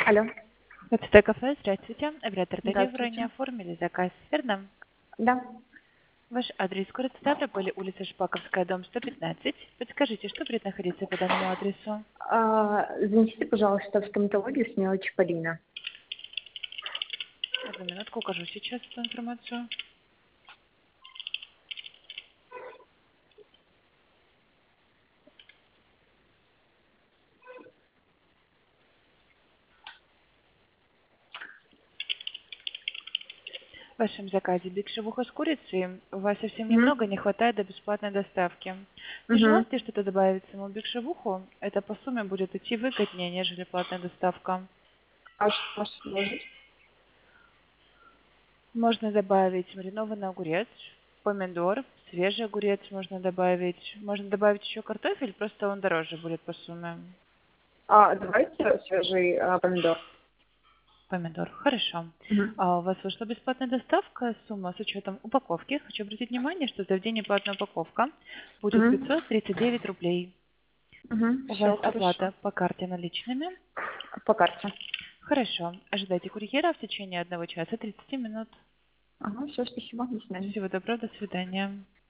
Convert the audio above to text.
Алло, Это кафе, здравствуйте. Оператор Дарья, вы ранее здравствуйте. оформили заказ, верно? Да. Ваш адрес город Ставрополь, улица Шпаковская, дом 115. Подскажите, что будет находиться по данному адресу? Занесите, пожалуйста, в стоматологию смело Чиполлино. Одну минутку, укажу сейчас эту информацию. В вашем заказе биг-шавуха с курицей у вас совсем Угу. немного, не хватает до бесплатной доставки. Не Угу. желаете что-то добавить в саму биг-шавуху? Это по сумме будет идти выгоднее, нежели платная доставка. А что может сложить? Можно добавить маринованный огурец, помидор, свежий огурец можно добавить. Можно добавить еще картофель, просто он дороже будет по сумме. Давайте свежий помидор. Помидор, хорошо. Угу. А у вас вышла бесплатная доставка, сумма с учетом упаковки. Хочу обратить внимание, что за в день платная упаковка будет Угу. 539 рублей. Угу. У вас Все хорошо. оплата по карте наличными. По карте. Хорошо. Ожидайте курьера в течение 1 часа 30 минут. Ага, все, спасибо. До свидания. Всего доброго, до свидания.